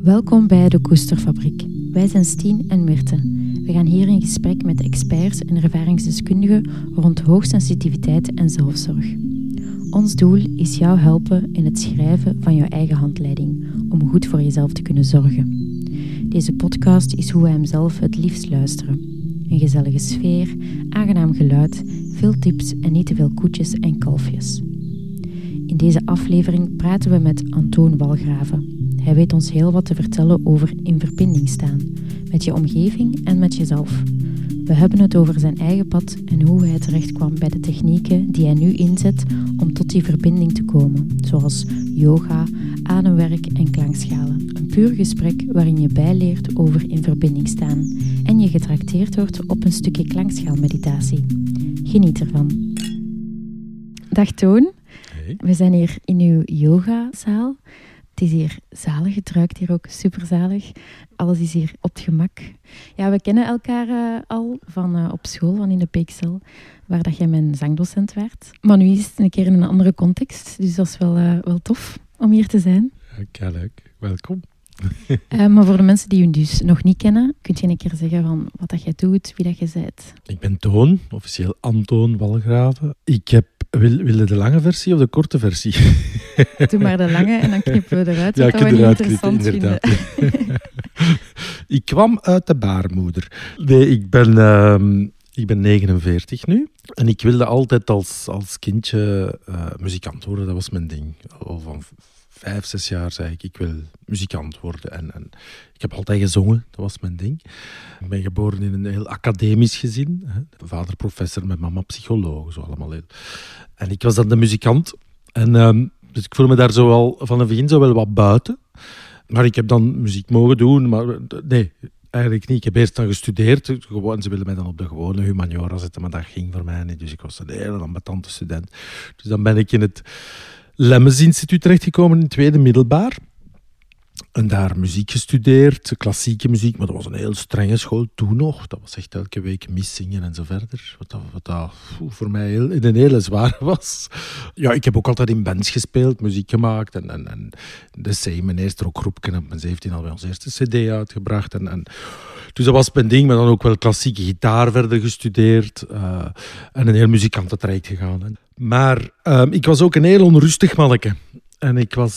Welkom bij de Koesterfabriek. Wij zijn Stien en Mirte. We gaan hier in gesprek met experts en ervaringsdeskundigen rond hoogsensitiviteit en zelfzorg. Ons doel is jou helpen in het schrijven van jouw eigen handleiding om goed voor jezelf te kunnen zorgen. Deze podcast is hoe wij hem zelf het liefst luisteren. Een gezellige sfeer, aangenaam geluid, veel tips en niet te veel koetjes en kalfjes. In deze aflevering praten we met Antoon Walgraven. Hij weet ons heel wat te vertellen over in verbinding staan, met je omgeving en met jezelf. We hebben het over zijn eigen pad en hoe hij terechtkwam bij de technieken die hij nu inzet om tot die verbinding te komen, zoals yoga, ademwerk en klankschalen. Een puur gesprek waarin je bijleert over in verbinding staan en je getrakteerd wordt op een stukje klankschaalmeditatie. Geniet ervan. Dag Toon. Hey. We zijn hier in uw yogazaal. Het is hier zalig, het ruikt hier ook superzalig. Alles is hier op het gemak. Ja, we kennen elkaar al van op school, van in de Peeksel, waar dat jij mijn zangdocent werd. Maar nu is het een keer in een andere context, dus dat is wel tof om hier te zijn. Ja, leuk. Welkom. Maar voor de mensen die u dus nog niet kennen, kunt je een keer zeggen van wat dat jij doet, wie dat je bent? Ik ben Toon, officieel Antoon Walgraven. Wil je de lange versie of de korte versie? Doe maar de lange en dan knippen we eruit. Ja, ik kan eruit knippen, interessant inderdaad. Ik kwam uit de baarmoeder. Nee, ik ben 49 nu. En ik wilde altijd als kindje muzikant worden. Dat was mijn ding. Al van 5-6 jaar zei ik wil muzikant worden. En ik heb altijd gezongen, dat was mijn ding. Ik ben geboren in een heel academisch gezin. Vader professor, met mama psycholoog, zo allemaal heel. En ik was dan de muzikant. En dus ik voelde me daar zo wel van het begin zo wel wat buiten. Maar ik heb dan muziek mogen doen, maar nee, eigenlijk niet. Ik heb eerst dan gestudeerd. Gewoon, ze wilden mij dan op de gewone humaniora zetten, maar dat ging voor mij niet. Dus ik was een hele ambetante student. Dus dan ben ik in het Lemmens Instituut terechtgekomen in het tweede middelbaar. En daar muziek gestudeerd, klassieke muziek, maar dat was een heel strenge school toen nog. Dat was echt elke week miszingen en zo verder. Wat dat voor mij een hele zware was. Ja, ik heb ook altijd in bands gespeeld, muziek gemaakt. En mijn eerste rockgroepje op mijn 17 hadden we ons eerste cd uitgebracht. Dus dat was mijn ding, maar dan ook wel klassieke gitaar verder gestudeerd. En een heel muzikantentraject gegaan. Maar ik was ook een heel onrustig manneke. En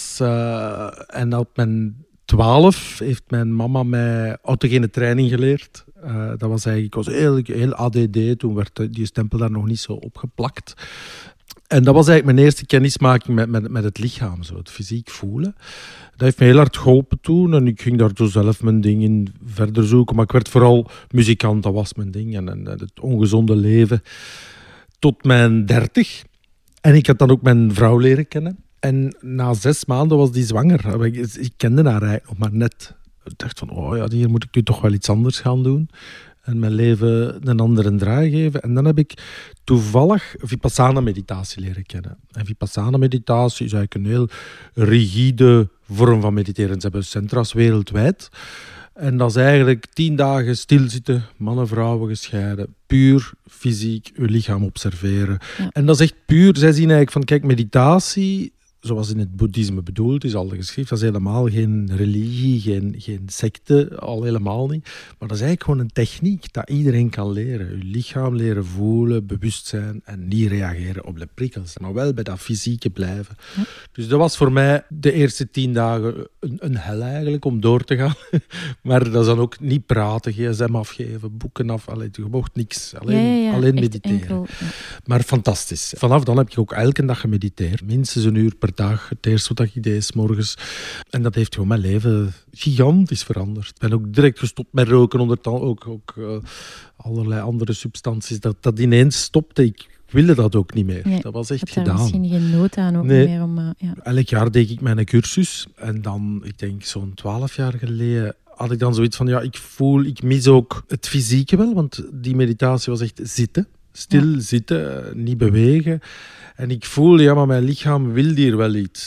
en op mijn 12 heeft mijn mama mij autogene training geleerd. Dat was eigenlijk, ik was heel ADD, toen werd die stempel daar nog niet zo opgeplakt. En dat was eigenlijk mijn eerste kennismaking met het lichaam, zo, het fysiek voelen. Dat heeft me heel hard geholpen toen en ik ging daar zo zelf mijn ding in verder zoeken. Maar ik werd vooral muzikant, dat was mijn ding. En het ongezonde leven tot mijn 30. En ik had dan ook mijn vrouw leren kennen. En na 6 maanden was die zwanger. Ik kende haar eigenlijk nog maar net. Ik dacht van, oh ja, hier moet ik nu toch wel iets anders gaan doen. En mijn leven een andere draai geven. En dan heb ik toevallig Vipassana-meditatie leren kennen. En Vipassana-meditatie is eigenlijk een heel rigide vorm van mediteren. Ze hebben centra's wereldwijd. En dat is eigenlijk 10 dagen stilzitten, mannen, vrouwen gescheiden, puur fysiek je lichaam observeren. Ja. En dat is echt puur, zij zien eigenlijk van, kijk, meditatie, zoals in het boeddhisme bedoeld is, al geschreven, dat is helemaal geen religie, geen secte, al helemaal niet. Maar dat is eigenlijk gewoon een techniek dat iedereen kan leren. Je lichaam leren voelen, bewust zijn en niet reageren op de prikkels. Maar wel bij dat fysieke blijven. Ja. Dus dat was voor mij de eerste 10 dagen een hel eigenlijk om door te gaan. Maar dat is dan ook niet praten, gsm afgeven, boeken af. Je mocht niks, alleen mediteren. Enkel, ja. Maar fantastisch. Vanaf dan heb ik ook elke dag gemediteerd. Minstens 1 uur per dag. Het eerste wat ik deed 's morgens. En dat heeft gewoon mijn leven gigantisch veranderd. Ik ben ook direct gestopt met roken, ondertussen ook allerlei andere substanties. Dat ineens stopte. Ik wilde dat ook niet meer. Nee, dat was echt gedaan. Daar misschien geen nood aan ook niet meer om... Ja. Elk jaar deed ik mijn cursus. En dan, ik denk zo'n 12 jaar geleden, had ik dan zoiets van, ja, ik mis ook het fysieke wel. Want die meditatie was echt zitten. Zitten, niet bewegen. En ik voelde, ja, maar mijn lichaam wil hier wel iets.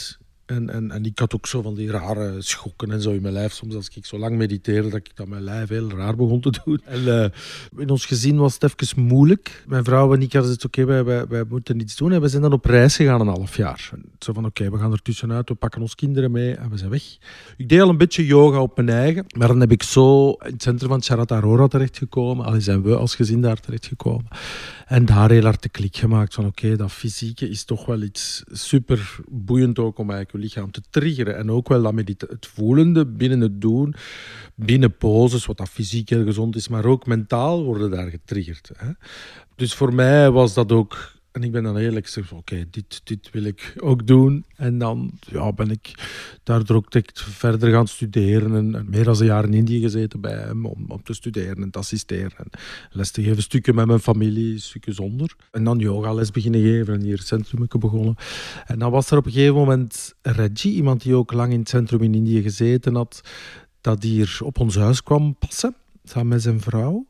En ik had ook zo van die rare schokken en zo in mijn lijf. Soms als ik zo lang mediteerde, dat ik dat mijn lijf heel raar begon te doen. En in ons gezin was het even moeilijk. Mijn vrouw en ik hadden het oké, wij moeten iets doen. En we zijn dan op reis gegaan een half jaar. Zo van oké, we gaan er tussenuit, we pakken ons kinderen mee en we zijn weg. Ik deed al een beetje yoga op mijn eigen. Maar dan heb ik zo in het centrum van Charat Arora terechtgekomen. Al zijn we als gezin daar terechtgekomen. En daar heel hard de klik gemaakt van oké, dat fysieke is toch wel iets super boeiend ook om eigenlijk je lichaam te triggeren. En ook wel dat het voelende binnen het doen, binnen poses, wat dat fysiek heel gezond is, maar ook mentaal worden daar getriggerd. Hè. Dus voor mij was dat ook... En ik ben dan eerlijk gezegd, oké, dit wil ik ook doen. En dan ben ik daardoor ook verder gaan studeren. En meer dan een jaar in Indië gezeten bij hem om te studeren en te assisteren. En les te geven, stukken met mijn familie, stukken zonder. En dan yogales beginnen geven en hier het centrum begonnen. En dan was er op een gegeven moment Reggie, iemand die ook lang in het centrum in Indië gezeten had, dat hier op ons huis kwam passen, samen met zijn vrouw.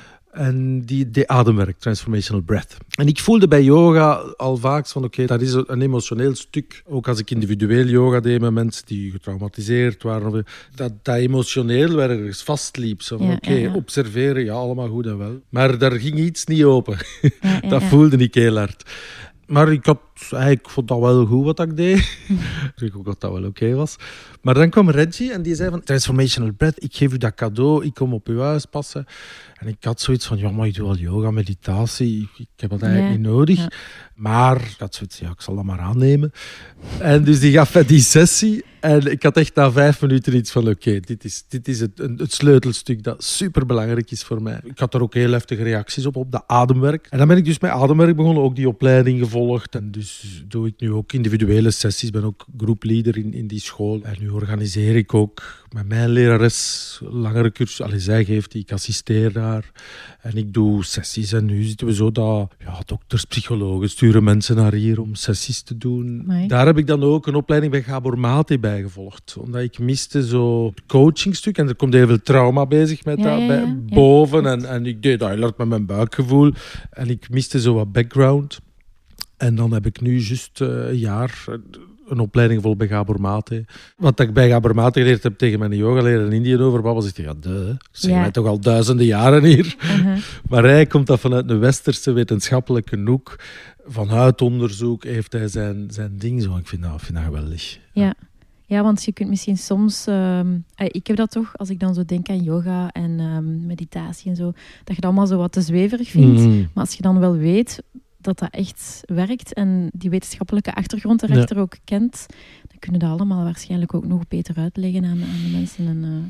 En die deed ademwerk, Transformational Breath. En ik voelde bij yoga al vaak van oké, dat is een emotioneel stuk. Ook als ik individueel yoga deed met mensen die getraumatiseerd waren. Dat emotioneel wel ergens vastliep. Zo van observeren, ja, allemaal goed en wel. Maar daar ging iets niet open. Dat voelde ik heel hard. Maar ik vond dat wel goed wat ik deed. Ik denk ook dat dat wel oké was. Maar dan kwam Reggie en die zei van Transformational Breath, ik geef u dat cadeau, ik kom op uw huis passen. En ik had zoiets van, ja, maar ik doe al yoga, meditatie, ik heb dat eigenlijk niet nodig. Ja. Maar ik had zoiets, ja, ik zal dat maar aannemen. En dus die gaf mij die sessie en ik had echt na 5 minuten iets van, oké, dit is het sleutelstuk dat superbelangrijk is voor mij. Ik had er ook heel heftige reacties op dat ademwerk. En dan ben ik dus met ademwerk begonnen, ook die opleiding gevolgd. En dus doe ik nu ook individuele sessies, ben ook groepleader in die school. En nu organiseer ik ook met mijn lerares langere cursus. Allee, zij geeft die, ik assisteer daar. En ik doe sessies. En nu zitten we zo dat dokters, psychologen sturen mensen naar hier om sessies te doen. Nee. Daar heb ik dan ook een opleiding bij Gabor Mate bij gevolgd. Omdat ik miste zo het coachingstuk. En er komt heel veel trauma bezig met boven. En ik deed dat heel hard met mijn buikgevoel. En ik miste zo wat background. En dan heb ik nu juist een jaar een opleiding vol bij Gabor Mate. Wat ik bij Gabor Mate geleerd heb tegen mijn yogaleraar in Indië over babbel, zegt hij, dat zeggen wij toch al duizenden jaren hier. Uh-huh. Maar hij komt dat vanuit een westerse wetenschappelijke hoek. Vanuit onderzoek heeft hij zijn ding zo. Ik vind dat geweldig. Ja, want je kunt misschien soms... ik heb dat toch, als ik dan zo denk aan yoga en meditatie en zo, dat je dat allemaal zo wat te zweverig vindt. Maar als je dan wel weet dat echt werkt en die wetenschappelijke achtergrond erachter ook kent, dan kunnen we dat allemaal waarschijnlijk ook nog beter uitleggen aan de mensen. En,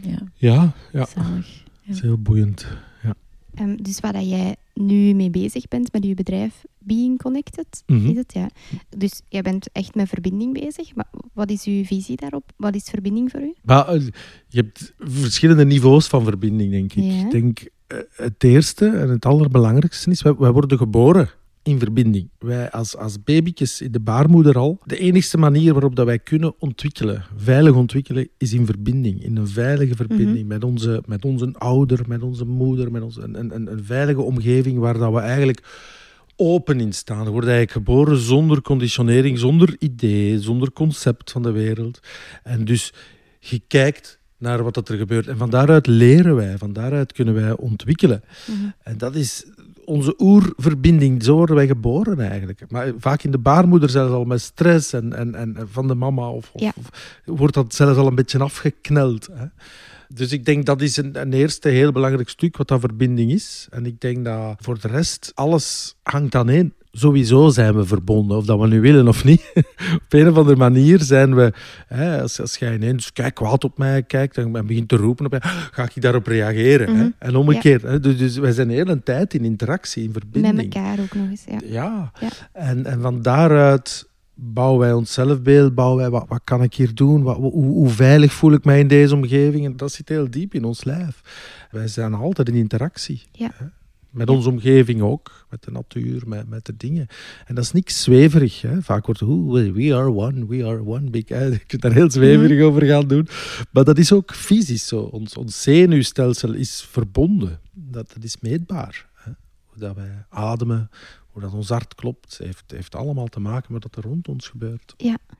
zalig. Dat is heel boeiend. Ja. Dus waar jij nu mee bezig bent met je bedrijf Being Connected, is het? Ja. Dus jij bent echt met verbinding bezig. Maar wat is uw visie daarop? Wat is verbinding voor u? Je hebt verschillende niveaus van verbinding, denk ik. Ja. Ik denk, het eerste en het allerbelangrijkste is, wij worden geboren in verbinding. Wij als babytjes in de baarmoeder al. De enigste manier waarop dat wij kunnen ontwikkelen, veilig ontwikkelen, is in verbinding. In een veilige verbinding met onze ouder, met onze moeder, met een veilige omgeving waar dat we eigenlijk open in staan. We worden eigenlijk geboren zonder conditionering, zonder idee, zonder concept van de wereld. En dus je kijkt naar wat er gebeurt. En van daaruit leren wij, van daaruit kunnen wij ontwikkelen. En dat is onze oerverbinding, zo worden wij geboren eigenlijk. Maar vaak in de baarmoeder zelfs al met stress en van de mama of wordt dat zelfs al een beetje afgekneld. Hè? Dus ik denk dat is een eerste heel belangrijk stuk wat dat verbinding is. En ik denk dat voor de rest alles hangt aan één. Sowieso zijn we verbonden, of dat we nu willen of niet. Op een of andere manier zijn we... Als jij ineens kwaad op mij kijkt en begint te roepen op mij, ga ik daarop reageren. Hè? En omgekeerd. Hè? Dus wij zijn de hele tijd in interactie, in verbinding. Met elkaar ook nog eens. Ja. En van daaruit bouwen wij ons zelfbeeld, wat kan ik hier doen? Hoe veilig voel ik mij in deze omgeving? En dat zit heel diep in ons lijf. Wij zijn altijd in interactie. Ja. Hè? Met onze omgeving ook, met de natuur, met de dingen. En dat is niks zweverig. Hè. Vaak wordt we are one big... Je kunt daar heel zweverig over gaan doen. Maar dat is ook fysisch zo. Ons zenuwstelsel is verbonden. Dat is meetbaar. Hè. Hoe dat wij ademen, hoe dat ons hart klopt, heeft allemaal te maken met wat er rond ons gebeurt. Ja.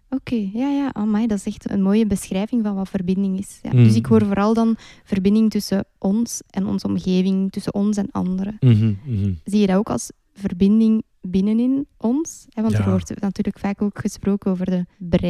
Oké, ja, amai, dat is echt een mooie beschrijving van wat verbinding is. Ja. Dus ik hoor vooral dan verbinding tussen ons en onze omgeving, tussen ons en anderen. Zie je dat ook als verbinding binnenin ons? Want er wordt natuurlijk vaak ook gesproken over de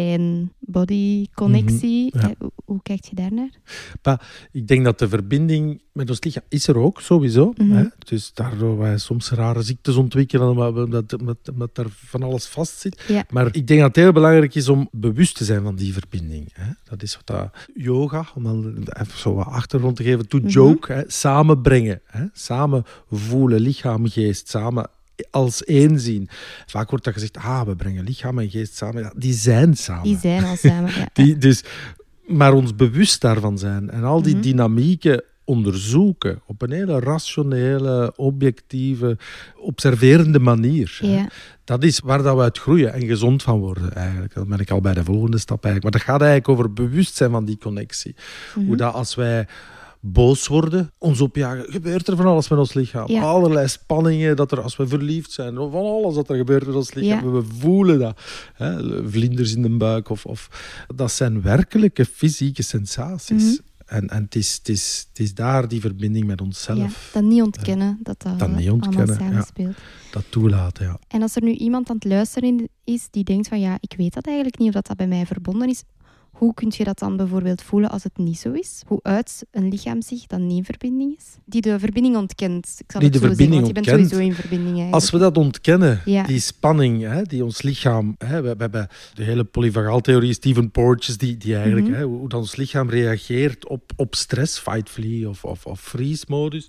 brein-body-connectie. Hoe kijk je daarnaar? Ik denk dat de verbinding met ons lichaam is er ook, sowieso. Hè? Dus daardoor wij soms rare ziektes ontwikkelen, omdat er van alles vast zit. Ja. Maar ik denk dat het heel belangrijk is om bewust te zijn van die verbinding. Hè? Dat is wat dat yoga, om dan even zo wat achtergrond te geven, to joke, hè? Samenbrengen. Hè? Samen voelen, lichaam, geest, samen als één zien. Vaak wordt dat gezegd, we brengen lichaam en geest samen. Ja, die zijn samen. Die zijn al samen, ja. Maar ons bewust daarvan zijn en al die dynamieken onderzoeken op een hele rationele, objectieve, observerende manier. Ja. Dat is waar dat we uit groeien en gezond van worden eigenlijk. Dat ben ik al bij de volgende stap eigenlijk. Maar dat gaat eigenlijk over bewustzijn van die connectie. Hoe dat als wij boos worden, ons opjagen, gebeurt er van alles met ons lichaam. Ja. Allerlei spanningen, dat er als we verliefd zijn, van alles dat er gebeurt met ons lichaam. We voelen dat. Hè? Vlinders in de buik. Of dat zijn werkelijke fysieke sensaties. En het is daar die verbinding met onszelf. Ja, dat niet ontkennen, dat niet ontkennen, allemaal samenspeelt. Dat toelaten, ja. En als er nu iemand aan het luisteren is die denkt van ik weet dat eigenlijk niet of dat bij mij verbonden is, hoe kun je dat dan bijvoorbeeld voelen als het niet zo is? Hoe uit een lichaam zich dat niet in verbinding is? Die de verbinding ontkent. Ik zal die het de zo zeggen, want verbinding je bent ontkent. sowieso in verbinding eigenlijk. Als we dat ontkennen, Ja. die spanning, hè, die ons lichaam... Hè, we hebben de hele polyvagaaltheorie, Stephen Porges, die eigenlijk... Hè, hoe dat ons lichaam reageert op stress, fight, flee of freeze-modus.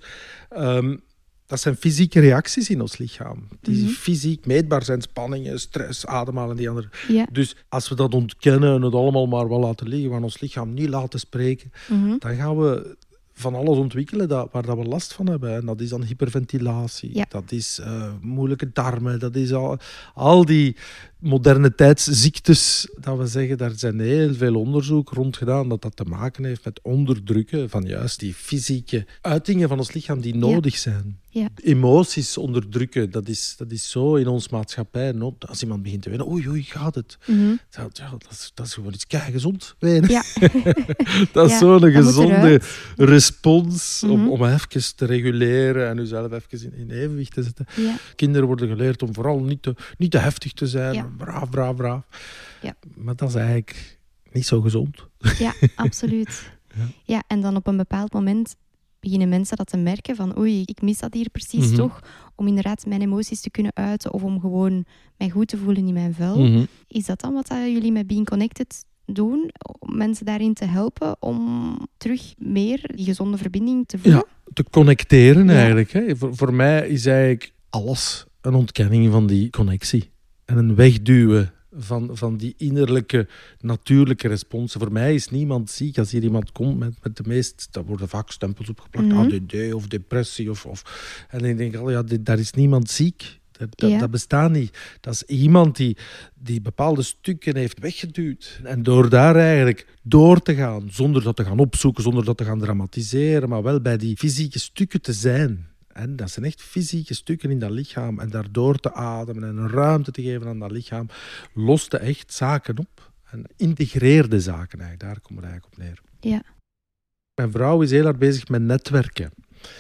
Dat zijn fysieke reacties in ons lichaam. Die fysiek meetbaar zijn, spanningen, stress, ademhalen en die andere. Ja. Dus als we dat ontkennen en het allemaal maar wel laten liggen, waar ons lichaam niet laten spreken, dan gaan we van alles ontwikkelen waar dat we last van hebben. En dat is dan hyperventilatie, dat is moeilijke darmen, dat is al die moderne tijdsziektes, dat we zeggen, daar zijn heel veel onderzoek rond gedaan dat te maken heeft met onderdrukken van juist die fysieke uitingen van ons lichaam die nodig zijn. Ja. Emoties onderdrukken, dat is zo in onze maatschappij. Als iemand begint te wenen, oei, gaat het? Dat is gewoon iets keigezond. Wenen. Ja. Dat is zo'n gezonde respons om even te reguleren en jezelf even in evenwicht te zetten. Ja. Kinderen worden geleerd om vooral niet te heftig te zijn. Ja. Braaf. Ja. Maar dat is eigenlijk niet zo gezond. Ja, absoluut. Ja, en dan op een bepaald moment beginnen mensen dat te merken van oei, ik mis dat hier precies toch, om inderdaad mijn emoties te kunnen uiten of om gewoon mij goed te voelen in mijn vel. Is dat dan wat jullie met Being Connected doen? Om mensen daarin te helpen om terug meer die gezonde verbinding te voelen? Ja, te connecteren eigenlijk. Hè. Voor mij is eigenlijk alles een ontkenning van die connectie. En een wegduwen van die innerlijke, natuurlijke responsen. Voor mij is niemand ziek. Als hier iemand komt met de meest... Daar worden vaak stempels opgeplakt. ADD of depressie. En ik denk, daar is niemand ziek. Dat bestaat niet. Dat is iemand die bepaalde stukken heeft weggeduwd. En door daar eigenlijk door te gaan, zonder dat te gaan opzoeken, zonder dat te gaan dramatiseren, maar wel bij die fysieke stukken te zijn. En dat zijn echt fysieke stukken in dat lichaam. En daardoor te ademen en een ruimte te geven aan dat lichaam, loste echt zaken op. En integreerde zaken eigenlijk. Daar komt het eigenlijk op neer. Ja. Mijn vrouw is heel hard bezig met netwerken.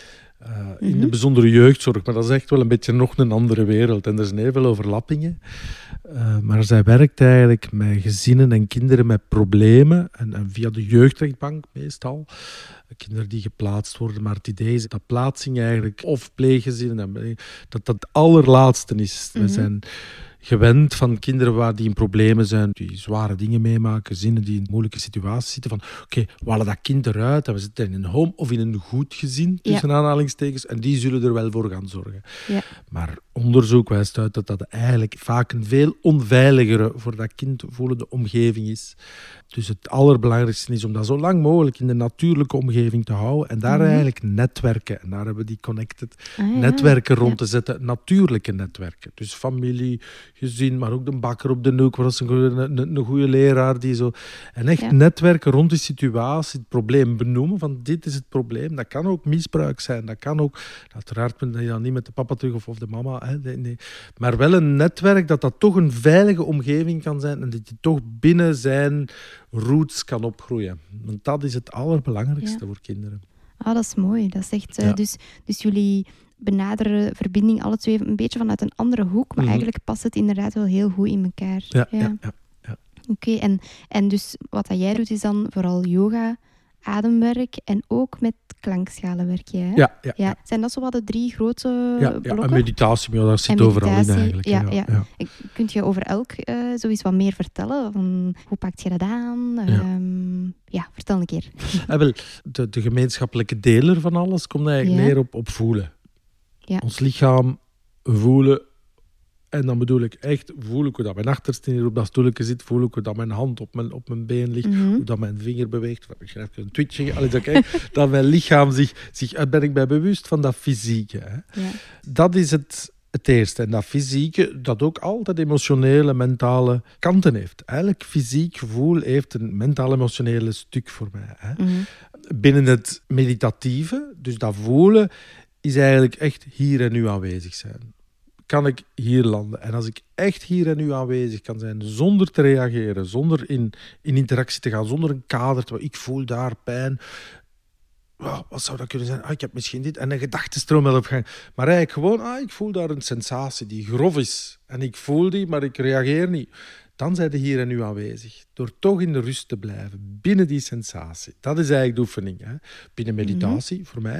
In de bijzondere jeugdzorg. Maar dat is echt wel een beetje nog een andere wereld. En er zijn heel veel overlappingen. Maar zij werkt eigenlijk met gezinnen en kinderen met problemen. En via de jeugdrechtbank meestal. Kinderen die geplaatst worden. Maar het idee is dat plaatsing eigenlijk, of pleeggezinnen, dat het allerlaatste is. We zijn gewend van kinderen die in problemen zijn, die zware dingen meemaken, gezinnen die in moeilijke situaties zitten. Van oké, we halen dat kind eruit en we zitten in een home of in een goed gezin, tussen aanhalingstekens, en die zullen er wel voor gaan zorgen. Ja. Maar onderzoek wijst uit dat eigenlijk vaak een veel onveiligere voor dat kind voelende omgeving is. Dus het allerbelangrijkste is om dat zo lang mogelijk in de natuurlijke omgeving te houden. En daar eigenlijk netwerken. En daar hebben we die connected netwerken rond te zetten. Natuurlijke netwerken. Dus familie, gezin, maar ook de bakker op de hoek. Waar is een goede leraar die zo... En echt netwerken rond die situatie. Het probleem benoemen van dit is het probleem. Dat kan ook misbruik zijn. Dat kan ook... Uiteraard ben je dan niet met de papa terug of de mama. Hè, nee. Maar wel een netwerk dat toch een veilige omgeving kan zijn. En dat je toch binnen zijn roots kan opgroeien. Want dat is het allerbelangrijkste voor kinderen. Ah, dat is mooi. Dat is echt, dus jullie benaderen verbinding alle twee een beetje vanuit een andere hoek, maar eigenlijk past het inderdaad wel heel goed in elkaar. Ja. Oké, en dus wat dat jij doet is dan vooral yoga, ademwerk en ook met klankszalen werk je, hè? Ja. Zijn dat zo wat de 3 grote blokken? Ja, en meditatie, maar dat zit overal in eigenlijk. Ja. Kunt je over elk zoiets wat meer vertellen? Van, hoe pakt je dat aan? Vertel een keer. Wel, de gemeenschappelijke deler van alles komt eigenlijk neer op voelen. Ja. Ons lichaam voelen. En dan bedoel ik echt, voel ik hoe dat mijn achterste hier op dat stoeltje zit, voel ik hoe dat mijn hand op mijn been ligt, hoe dat mijn vinger beweegt, een twitching, dat mijn lichaam zich ben ik bij bewust van dat fysieke. Hè. Ja. Dat is het eerste. En dat fysieke, dat ook altijd emotionele, mentale kanten heeft. Eigenlijk fysiek gevoel heeft een mentale-emotionele stuk voor mij. Hè. Binnen het meditatieve, dus dat voelen, is eigenlijk echt hier en nu aanwezig zijn. Kan ik hier landen? En als ik echt hier en nu aanwezig kan zijn, zonder te reageren, zonder in interactie te gaan, zonder een kader, ik voel daar pijn. Wat zou dat kunnen zijn? Ik heb misschien dit. En een gedachtenstroom wel op gang. Maar eigenlijk gewoon, ik voel daar een sensatie die grof is. En ik voel die, maar ik reageer niet. Dan zijn we hier en nu aanwezig. Door toch in de rust te blijven, binnen die sensatie. Dat is eigenlijk de oefening. Hè? Binnen meditatie, voor mij.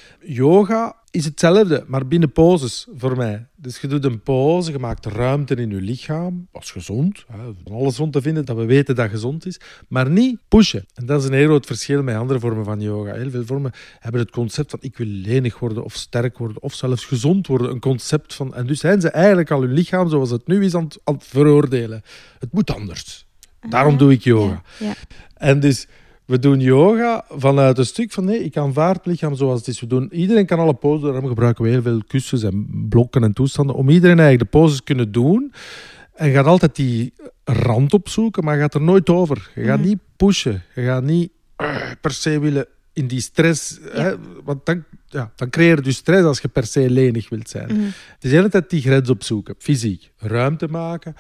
Yoga is hetzelfde, maar binnen poses, voor mij. Dus je doet een pose, je maakt ruimte in je lichaam. Dat is gezond. Hè? Van alles rond te vinden, dat we weten dat gezond is. Maar niet pushen. En dat is een heel groot verschil met andere vormen van yoga. Heel veel vormen hebben het concept van ik wil lenig worden of sterk worden of zelfs gezond worden. Een concept van... En dus zijn ze eigenlijk al hun lichaam zoals het nu is aan het veroordelen. Het moet anders. Daarom doe ik yoga. Ja. En dus... We doen yoga vanuit een stuk van nee, ik aanvaard het lichaam zoals het is. Iedereen kan alle poses, daarom gebruiken we heel veel kussens en blokken en toestanden, om iedereen eigenlijk de poses te kunnen doen. En je gaat altijd die rand opzoeken, maar je gaat er nooit over. Je gaat niet pushen. Je gaat niet per se willen in die stress. Hè, want dan creëer je dus stress als je per se lenig wilt zijn. Het is de hele tijd die grens opzoeken. Fysiek. Ruimte maken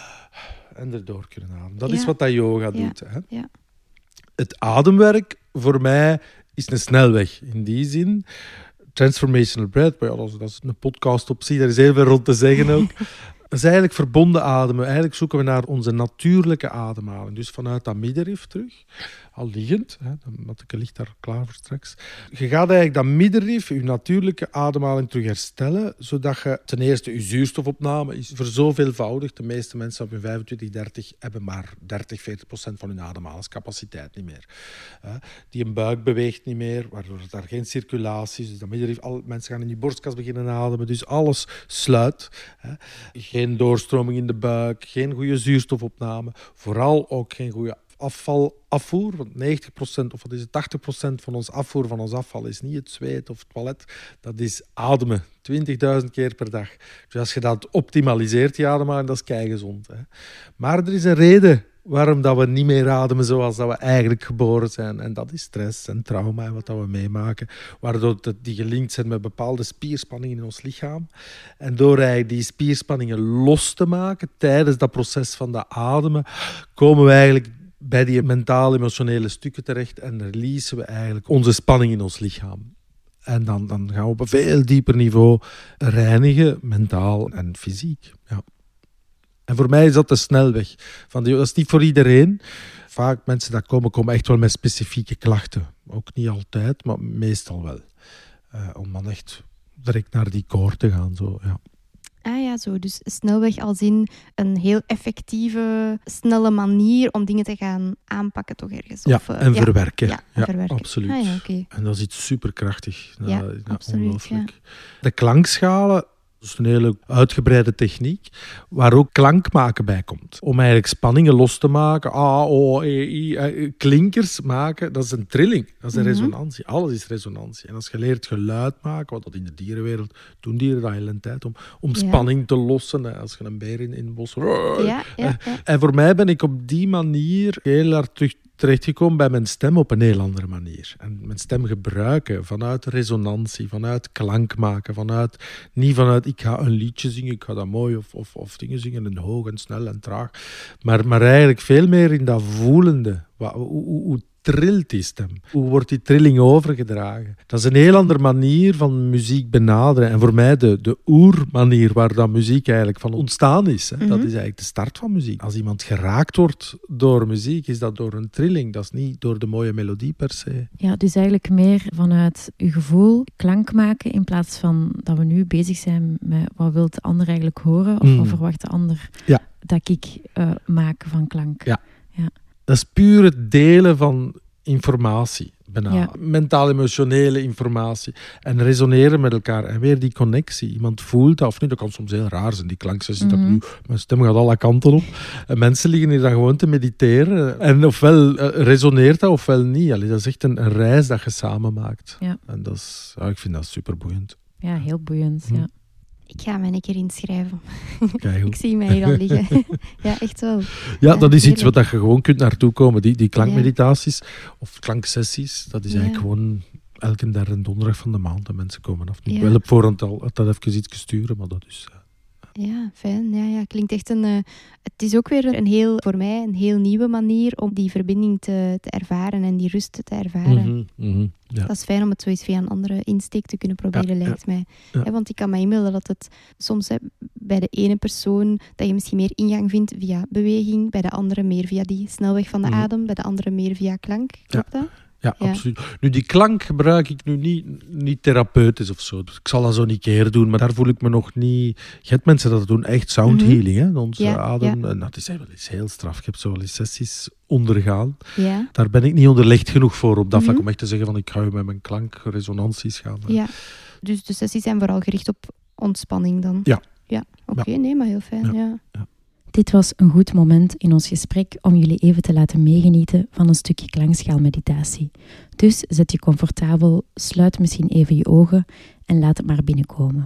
en erdoor kunnen halen. Dat is wat dat yoga doet. Hè. Ja. Het ademwerk voor mij is een snelweg. In die zin, Transformational Breath, dat is een podcast op zich, daar is heel veel rond te zeggen ook. Dat is eigenlijk verbonden ademen. Eigenlijk zoeken we naar onze natuurlijke ademhaling. Dus vanuit dat middenrif terug, al liggend, de matteke ligt daar klaar voor straks. Je gaat eigenlijk dat middenrif, je natuurlijke ademhaling terug herstellen, zodat je ten eerste je zuurstofopname is verzoveelvoudigd. De meeste mensen op hun 25, 30 hebben maar 30-40% van hun ademhalingscapaciteit niet meer. Die een buik beweegt niet meer, waardoor daar geen circulatie is. Dus dat middenrif, mensen gaan in die borstkas beginnen ademen, dus alles sluit. Geen doorstroming in de buik, geen goede zuurstofopname, vooral ook geen goede afvalafvoer, want 90% of wat is het, 80% van ons afvoer van ons afval is niet het zweet of het toilet, dat is ademen, 20.000 keer per dag. Dus als je dat optimaliseert, die ademhaling, dat is keigezond. Hè. Maar er is een reden waarom dat we niet meer ademen zoals dat we eigenlijk geboren zijn. En dat is stress en trauma en wat dat we meemaken. Waardoor die gelinkt zijn met bepaalde spierspanningen in ons lichaam. En door eigenlijk die spierspanningen los te maken tijdens dat proces van dat ademen, komen we eigenlijk bij die mentaal-emotionele stukken terecht en releasen we eigenlijk onze spanning in ons lichaam. En dan gaan we op een veel dieper niveau reinigen, mentaal en fysiek. Ja. En voor mij is dat de snelweg. Dat is niet voor iedereen. Vaak mensen dat komen echt wel met specifieke klachten. Ook niet altijd, maar meestal wel. Om dan echt direct naar die core te gaan. Zo, ja. Ah ja, zo. Dus snelweg als in een heel effectieve, snelle manier om dingen te gaan aanpakken toch ergens. Ja, en verwerken. Ja, verwerken. Absoluut. Ah, ja, okay. En dat is iets superkrachtig. Ja, absoluut. Ongelooflijk. Ja. De klankschalen Dat is een hele uitgebreide techniek, waar ook klankmaken bij komt. Om eigenlijk spanningen los te maken. A, O, E, I. Klinkers maken, dat is een trilling. Dat is een resonantie. Alles is resonantie. En als je leert geluid maken, wat dat in de dierenwereld doen dieren dat heel een tijd om spanning te lossen. Als je een beer in het bos... En voor mij ben ik op die manier heel hard terechtgekomen bij mijn stem op een heel andere manier. En mijn stem gebruiken vanuit resonantie, vanuit klank maken, niet vanuit ik ga een liedje zingen, ik ga dat mooi of dingen zingen en hoog en snel en traag. Maar eigenlijk veel meer in dat voelende. Hoe trilt die stem? Hoe wordt die trilling overgedragen? Dat is een heel andere manier van muziek benaderen. En voor mij de oermanier waar dat muziek eigenlijk van ontstaan is. Hè. Dat is eigenlijk de start van muziek. Als iemand geraakt wordt door muziek, is dat door een trilling. Dat is niet door de mooie melodie per se. Ja, dus eigenlijk meer vanuit uw gevoel klank maken in plaats van dat we nu bezig zijn met wat wil de ander eigenlijk horen of wat verwacht de ander dat ik maak van klank. Ja. Dat is puur het delen van informatie. Mentaal-emotionele informatie. En resoneren met elkaar. En weer die connectie. Iemand voelt dat of niet. Dat kan soms heel raar zijn. Die klanksessie, dat nu, mijn stem gaat alle kanten op. En mensen liggen hier dan gewoon te mediteren. En ofwel resoneert dat, ofwel niet. Allee, dat is echt een reis dat je samen maakt. Ja. En dat is, ik vind dat superboeiend. Ja, heel boeiend. Ja. Ik ga mij een keer inschrijven. Kijk, ik zie mij hier al liggen. Ja, echt wel. Ja, dat is iets wat je gewoon kunt naartoe komen. Die klankmeditaties of klanksessies, dat is eigenlijk gewoon elke derde donderdag van de maand. En mensen komen af. Ik wil op voorhand al dat even iets sturen, maar dat is... Ja, fijn. Ja, klinkt echt het is ook weer voor mij een heel nieuwe manier om die verbinding te ervaren en die rust te ervaren. Ja. Dat is fijn om het zo eens via een andere insteek te kunnen proberen, lijkt mij. Ja, want ik kan me inbeelden dat het soms bij de ene persoon dat je misschien meer ingang vindt via beweging, bij de andere meer via die snelweg van de adem, bij de andere meer via klank. Klopt dat? Ja, absoluut. Nu, die klank gebruik ik nu niet therapeutisch of zo. Dus ik zal dat zo een keer doen, maar daar voel ik me nog niet... Je hebt mensen dat doen, echt sound healing, hè? Onze adem. En dat is wel eens heel straf. Ik heb zo wel eens sessies ondergaan. Ja. Daar ben ik niet onderlegd genoeg voor op dat vlak om echt te zeggen van ik ga met mijn klankresonanties gaan. Ja, dus de sessies zijn vooral gericht op ontspanning dan? Ja. Oké, nee, maar heel fijn. Ja. Dit was een goed moment in ons gesprek om jullie even te laten meegenieten van een stukje klankschaalmeditatie. Dus zet je comfortabel, sluit misschien even je ogen en laat het maar binnenkomen.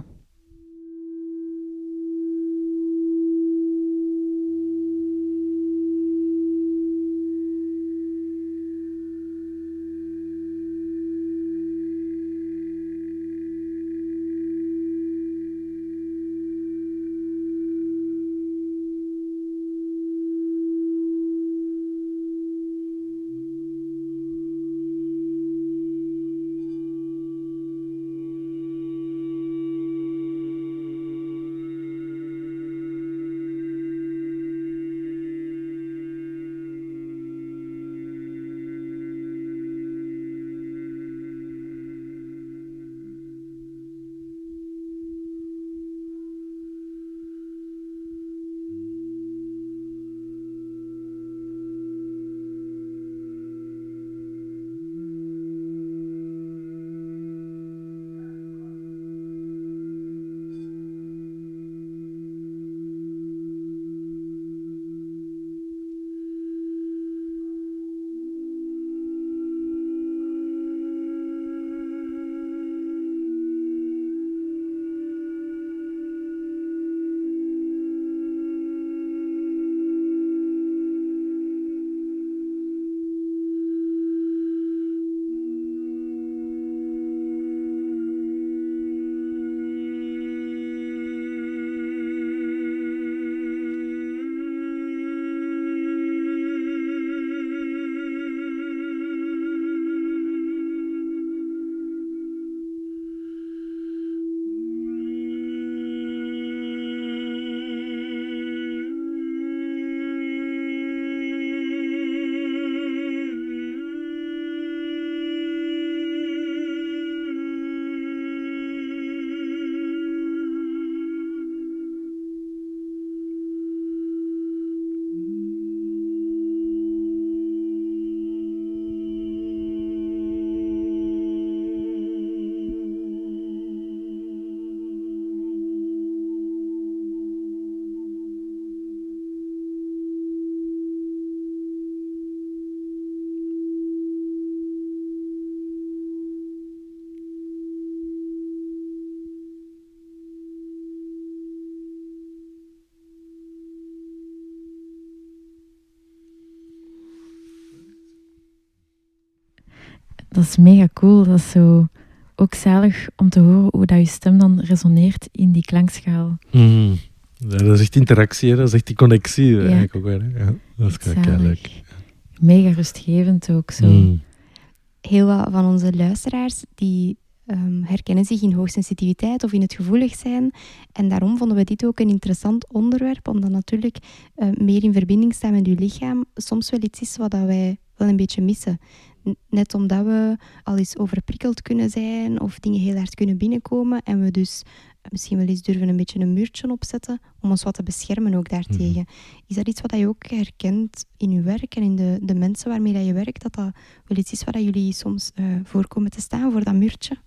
Dat is mega cool. Dat is zo ook zalig om te horen hoe dat je stem dan resoneert in die klankschaal. Ja, dat is echt interactie, hè? Dat is echt die connectie eigenlijk ook weer. Hè? Ja, dat is kei leuk. Mega rustgevend ook zo. Heel wat van onze luisteraars die herkennen zich in hoogsensitiviteit of in het gevoelig zijn. En daarom vonden we dit ook een interessant onderwerp, omdat natuurlijk meer in verbinding staan met uw lichaam soms wel iets is wat wij wel een beetje missen. Net omdat we al eens overprikkeld kunnen zijn of dingen heel hard kunnen binnenkomen en we dus misschien wel eens durven een beetje een muurtje opzetten om ons wat te beschermen ook daartegen. Is dat iets wat je ook herkent in je werk en in de mensen waarmee dat je werkt, dat wel iets is waar jullie soms voor komen te staan, voor dat muurtje?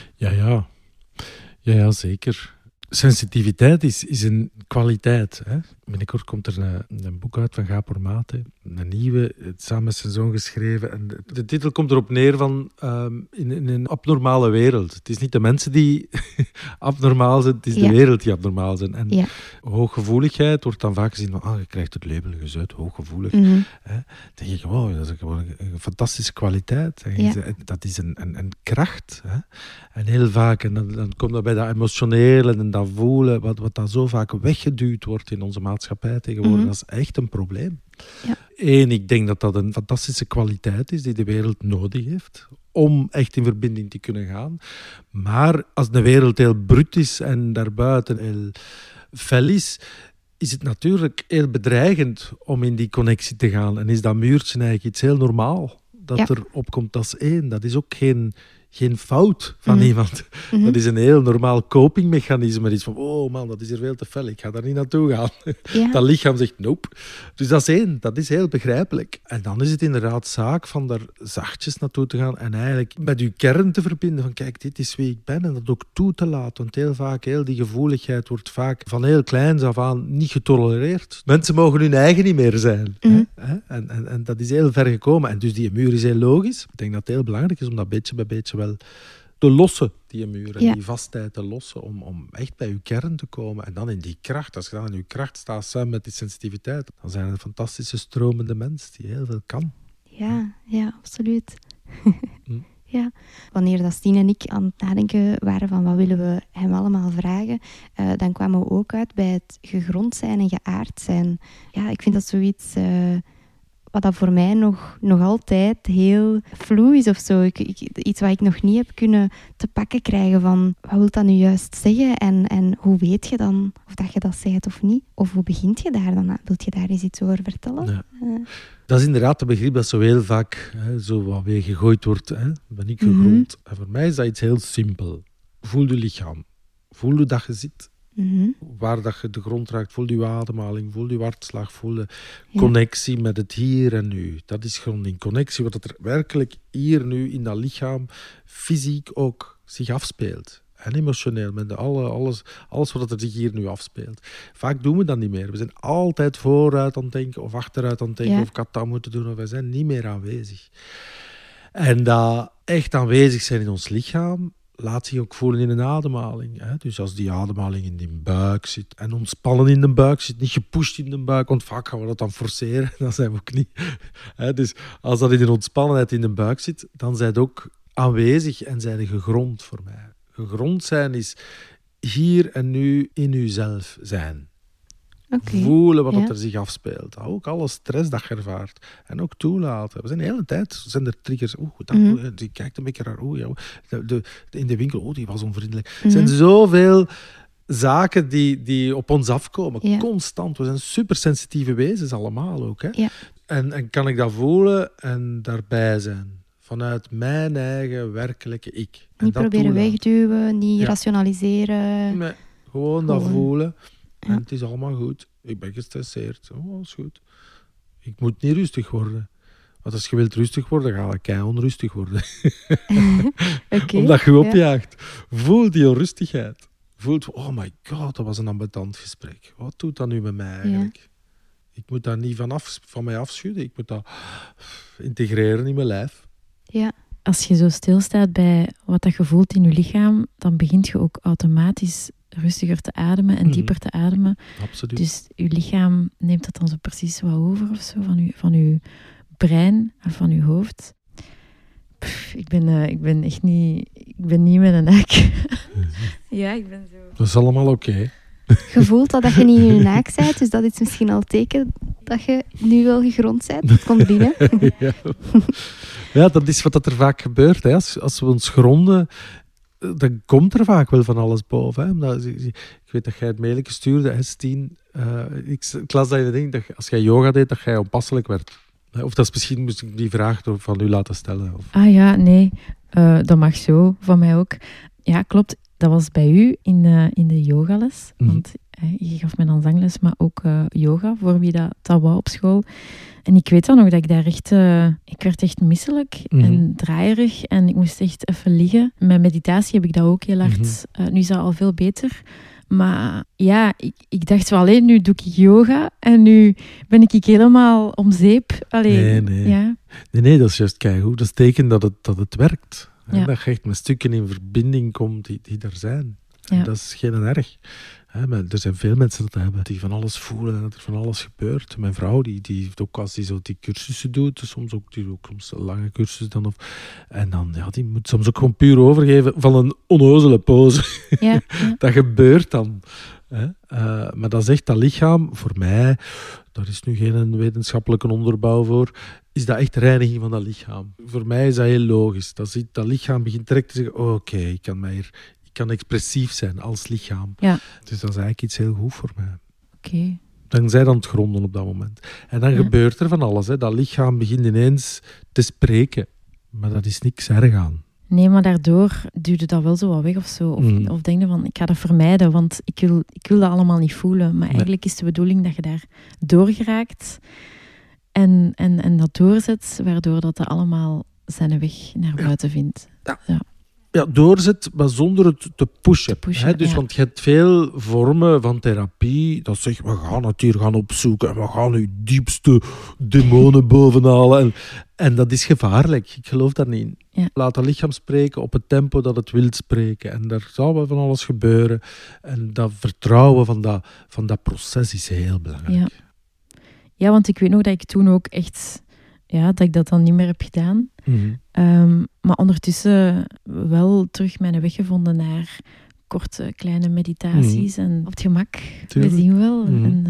Ja, zeker. Sensitiviteit is een kwaliteit. Hè? Binnenkort komt er een boek uit van Gabor Mate, een nieuwe, samen met zijn zoon geschreven. En de titel komt erop neer van in een abnormale wereld. Het is niet de mensen die abnormaal zijn, het is de wereld die abnormaal zijn. En hooggevoeligheid wordt dan vaak gezien van, je krijgt het label gezet, hooggevoelig. Hè? Dan denk je, wow, dat is gewoon een fantastische kwaliteit. Dat is een kracht. Hè? En heel vaak, en dan komt dat bij dat emotionele en dat voelen, wat dat zo vaak weggeduwd wordt in onze maatschappij tegenwoordig, dat is echt een probleem. Ja. Eén, ik denk dat dat een fantastische kwaliteit is die de wereld nodig heeft om echt in verbinding te kunnen gaan. Maar als de wereld heel bruut is en daarbuiten heel fel is het natuurlijk heel bedreigend om in die connectie te gaan. En is dat muurtje eigenlijk iets heel normaal dat er opkomt als één. Dat is ook geen fout van iemand. Dat is een heel normaal copingmechanisme. Iets van, oh man, dat is hier veel te fel. Ik ga daar niet naartoe gaan. Dat lichaam zegt, nope. Dus dat is één. Dat is heel begrijpelijk. En dan is het inderdaad zaak van daar zachtjes naartoe te gaan en eigenlijk met uw kern te verbinden van, kijk, dit is wie ik ben. En dat ook toe te laten. Want heel vaak, heel die gevoeligheid wordt vaak van heel kleins af aan niet getolereerd. Mensen mogen hun eigen niet meer zijn. En dat is heel ver gekomen. En dus die muur is heel logisch. Ik denk dat het heel belangrijk is om dat beetje bij beetje wel te lossen, die muur, en die vastheid te lossen, om echt bij je kern te komen. En dan in die kracht, als je dan in je kracht staat samen met die sensitiviteit, dan zijn er een fantastische stromende mens die heel veel kan. Ja, absoluut. Ja. Wanneer dat Stien en ik aan het nadenken waren van wat willen we hem allemaal vragen, dan kwamen we ook uit bij het gegrond zijn en geaard zijn. Ja, ik vind dat zoiets wat dat voor mij nog altijd heel vloe is of zo. Iets wat ik nog niet heb kunnen te pakken krijgen van wat wil dat nu juist zeggen en hoe weet je dan of dat je dat zegt of niet? Of hoe begint je daar dan aan? Wilt je daar eens iets over vertellen? Ja. Dat is inderdaad een begrip dat zo heel vaak zo wat weer gegooid wordt. Hè? Ben ik gegrond? En voor mij is dat iets heel simpel. Voel je lichaam. Voel je dat je zit. Waar dat je de grond raakt, voel je ademhaling, voel je hartslag, voel de connectie met het hier en nu. Dat is gronding. Connectie, wat er werkelijk hier nu in dat lichaam fysiek ook zich afspeelt. En emotioneel, met alles wat er zich hier nu afspeelt. Vaak doen we dat niet meer. We zijn altijd vooruit aan het denken of achteruit aan het denken of ik had dat moeten doen of we zijn niet meer aanwezig. En dat echt aanwezig zijn in ons lichaam laat zich ook voelen in een ademhaling. Hè? Dus als die ademhaling in die buik zit en ontspannen in de buik zit, niet gepusht in de buik, want vaak gaan we dat dan forceren, dat zijn we ook niet. Hè? Dus als dat in een ontspannenheid in de buik zit, dan zijn het ook aanwezig en zijn gegrond voor mij. Gegrond zijn is hier en nu in uzelf zijn. Voelen wat er zich afspeelt. Ook alle stress dat je ervaart. En ook toelaten. We zijn de hele tijd, zijn er triggers. Die kijkt een beetje raar. In de winkel, die was onvriendelijk. Er zijn zoveel zaken die op ons afkomen. Constant. We zijn supersensitieve wezens allemaal ook. Hè? Ja. En kan ik dat voelen en daarbij zijn. Vanuit mijn eigen werkelijke ik. En niet dat proberen wegduwen, niet rationaliseren. Nee, gewoon dat voelen. En het is allemaal goed. Ik ben gestresseerd. Oh, dat is goed. Ik moet niet rustig worden. Want als je wilt rustig worden, ga je kei onrustig worden. Omdat je opjaagt. Voel die onrustigheid. Voel, oh my god, dat was een ambetant gesprek. Wat doet dat nu met mij eigenlijk? Ja. Ik moet dat niet van mij afschudden. Ik moet dat integreren in mijn lijf. Ja. Als je zo stilstaat bij wat dat je voelt in je lichaam, dan begint je ook automatisch rustiger te ademen en dieper te ademen. Absoluut. Dus je lichaam neemt dat dan zo precies wat over of zo, van je brein en van je hoofd. Ik ben echt niet... Ik ben niet met een nek. Ja, ik ben zo... Dat is allemaal oké. Je voelt dat je niet in je naak bent, dus dat is misschien al teken dat je nu wel gegrond bent. Dat komt binnen. Ja, dat is wat er vaak gebeurt. Hè. Als we ons gronden, dan komt er vaak wel van alles boven. Hè. Omdat, ik weet dat jij het mailje stuurde, hè, Stien. Ik las dat je denkt dat als jij yoga deed, dat jij onpasselijk werd. Of dat is misschien moest ik die vraag van u laten stellen. Of... Ah ja, nee. Dat mag zo, van mij ook. Ja, klopt. Dat was bij u in de yogales. Want je gaf mij dan zangles, maar ook yoga, voor wie dat wou op school. En ik weet dan nog dat ik daar echt... ik werd echt misselijk en draaierig. En ik moest echt even liggen. Met meditatie heb ik dat ook heel hard. Nu is dat al veel beter. Maar ja, ik dacht wel, nu doe ik yoga. En nu ben ik helemaal om zeep. Nee. Ja. Nee, dat is juist keigoed. Dat is teken dat het werkt. Ja. Dat je echt met stukken in verbinding komt die er zijn. Ja. En dat is geen erg. Maar er zijn veel mensen dat hebben, die van alles voelen en dat er van alles gebeurt. Mijn vrouw, die heeft ook als die zo die cursussen doet, soms ook lange cursussen dan. En dan, ja, die moet soms ook gewoon puur overgeven van een onnozele pose. Ja. Dat gebeurt dan. Maar dat is echt dat lichaam, voor mij, daar is nu geen wetenschappelijke onderbouw voor, is dat echt reiniging van dat lichaam. Voor mij is dat heel logisch. Dat lichaam begint direct te zeggen, oké, ik kan expressief zijn als lichaam. Ja. Dus dat is eigenlijk iets heel goed voor mij. Oké. Dan zijn aan het gronden op dat moment. En dan gebeurt er van alles. Hè. Dat lichaam begint ineens te spreken. Maar dat is niks erg aan. Nee, maar daardoor duwde dat wel zo wat weg of zo. Of denk je van, ik ga dat vermijden, want ik wil dat allemaal niet voelen. Maar eigenlijk is de bedoeling dat je daar doorgeraakt en dat doorzet, waardoor dat allemaal zijn weg naar buiten vindt. Ja, doorzet, maar zonder het te pushen. Hè? Dus, want je hebt veel vormen van therapie dat zegt, we gaan het hier gaan opzoeken en we gaan uw diepste demonen bovenhalen. En dat is gevaarlijk. Ik geloof daar niet in. Ja. Laat het lichaam spreken op het tempo dat het wil spreken. En daar zal wel van alles gebeuren. En dat vertrouwen van dat proces is heel belangrijk. Ja, want ik weet nog dat ik toen ook echt... Ja, dat ik dat dan niet meer heb gedaan. Maar ondertussen wel terug mijn weg gevonden naar korte, kleine meditaties en op het gemak. Tuurlijk. We zien wel. En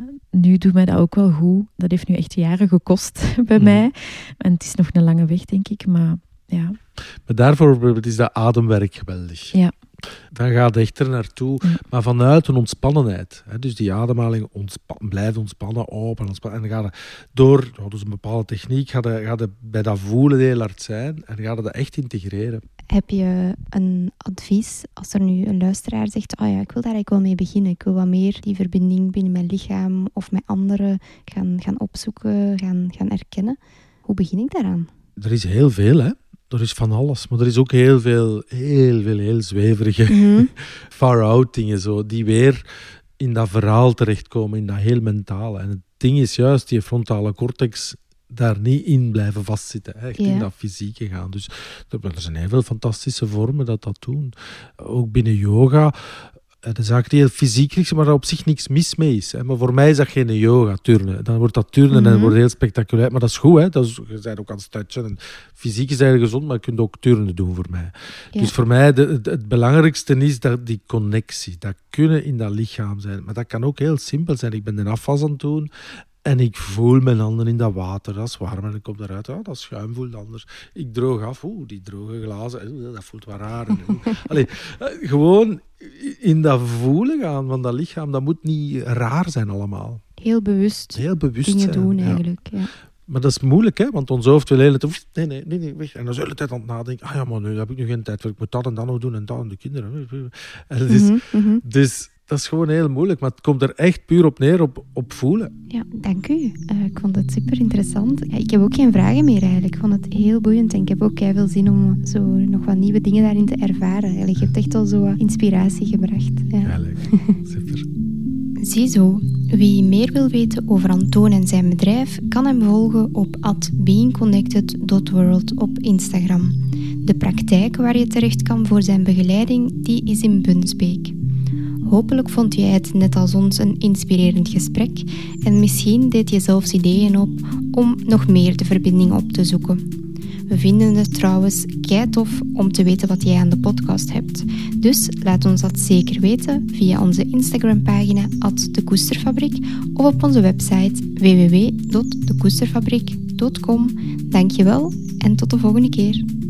nu doet mij dat ook wel goed. Dat heeft nu echt jaren gekost bij mij. En het is nog een lange weg, denk ik. Maar ja. Maar daarvoor is dat ademwerk geweldig. Ja. Dan gaat het echt er naartoe, maar vanuit een ontspannenheid. Dus die ademhaling blijft ontspannen, open, ontspannen. En dan gaat het door dus een bepaalde techniek, gaat het bij dat voelen heel hard zijn en gaat het dat echt integreren. Heb je een advies als er nu een luisteraar zegt, ik wil daar eigenlijk wel mee beginnen. Ik wil wat meer die verbinding binnen mijn lichaam of met anderen gaan opzoeken, gaan erkennen. Hoe begin ik daaraan? Er is heel veel, hè. Er is van alles, maar er is ook heel veel heel zweverige far-out dingen, zo, die weer in dat verhaal terechtkomen, in dat heel mentale. En het ding is juist, die frontale cortex daar niet in blijven vastzitten, echt in dat fysieke gaan. Dus er zijn heel veel fantastische vormen dat doen. Ook binnen yoga. De zaak die heel fysiek is, maar daar op zich niks mis mee is. Hè. Maar voor mij is dat geen yoga, turnen. Dan wordt dat turnen en dan wordt het heel spectaculair. Maar dat is goed, hè. Je bent ook aan het stretchen. En fysiek is eigenlijk gezond, maar je kunt ook turnen doen voor mij. Ja. Dus voor mij, het belangrijkste is dat die connectie. Dat kunnen in dat lichaam zijn. Maar dat kan ook heel simpel zijn. Ik ben een afwas aan het doen en ik voel mijn handen in dat water. Dat is warm en ik kom eruit. Dat schuim voelt anders. Ik droog af. Die droge glazen. Dat voelt wat raar. Allee, gewoon in dat voelen gaan van dat lichaam. Dat moet niet raar zijn allemaal. Heel bewust dingen zijn, doen eigenlijk. Ja. Maar dat is moeilijk, hè? Want ons hoofd wil heel tijd... Nee, weg. En dan is de hele tijd aan het nadenken. Maar nu heb ik nu geen tijd voor. Ik moet dat en dat nog doen en dat en de kinderen. En dus dat is gewoon heel moeilijk. Maar het komt er echt puur op neer, op voelen. Ja, dank u. Ik vond het super interessant. Ja, ik heb ook geen vragen meer eigenlijk. Ik vond het heel boeiend. En ik heb ook veel zin om zo nog wat nieuwe dingen daarin te ervaren. Je hebt echt al zo inspiratie gebracht. Ja. Leuk. Super. Ziezo, wie meer wil weten over Antoon en zijn bedrijf, kan hem volgen op @beingconnected.world op Instagram. De praktijk waar je terecht kan voor zijn begeleiding, die is in Bunsbeek. Hopelijk vond jij het net als ons een inspirerend gesprek en misschien deed je zelfs ideeën op om nog meer de verbinding op te zoeken. We vinden het trouwens keitof om te weten wat jij aan de podcast hebt. Dus laat ons dat zeker weten via onze Instagram-pagina @dekoesterfabriek of op onze website www.dekoesterfabriek.com. Dankjewel en tot de volgende keer.